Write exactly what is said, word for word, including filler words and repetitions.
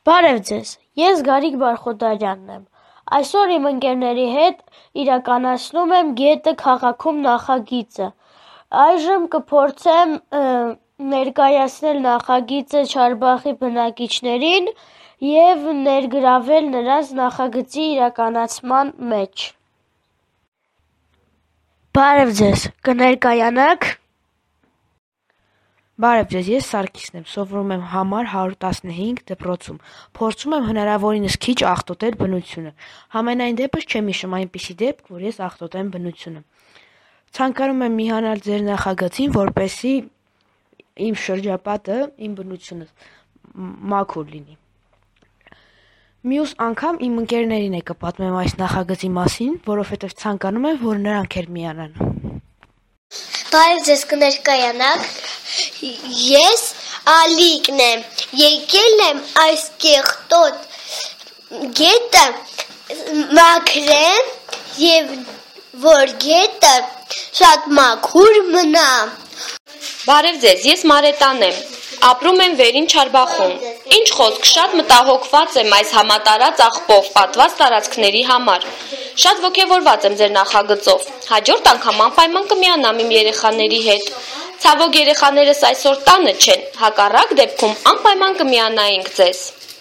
Բարև ձեզ, ես Գարիկ Բարխոդարյանն եմ, այսօր իմ ընկերների հետ իրականացնում եմ գետը քաղաքում նախագիծը, այժմ կփորձեմ ներկայացնել նախագիծը Չարբախի բնակիչներին և ներգրավել նրանց նախագծի իրականացման մեջ։ Բարև ձեզ, կներկայանաք։ Բարև ձեզ, ես Սարգիսն եմ, սովորում եմ համար հարյուր տասնհինգ դպրոցում, փորձում եմ հնարավորինս քիչ աղտոտել բնությունը, համենայն դեպս չեմ հիշում այնպիսի դեպք, որ ես աղտոտեմ բնությունը։ Ցանկանում եմ միանալ ձեր նախագծին, որպեսզի իմ շրջապատը, իմ բնությունը մաքուր լինի։ Մյուս անգամ իմ ընկերներին է կպատմեմ այս նախագծի մասին, որովհետև ցանկանում եմ, որ նրանք էլ միանան։ Բարև ձեզ, կներկայանաք, ես Ալիկն եմ, եկել եմ այս կեղտոտ գետը մաքրեմ և որ գետը շատ մաքուր մնա։ Բարև ձեզ, ես Մարետան եմ, ապրում եմ Վերին Չարբախում, ինչ խոսք, շատ մտահոգված եմ այս համատարած աղբով պատված տարածքների համար, շատ ոգևորված եմ ձեր նախագծով, հաջորդ անգամ անպայման կմիանամ իմ երեխաների հետ, ցավոք երեխաներս այսօր տանը չեն, հակառակ դեպքում անպայման կմիանայինք ձեզ։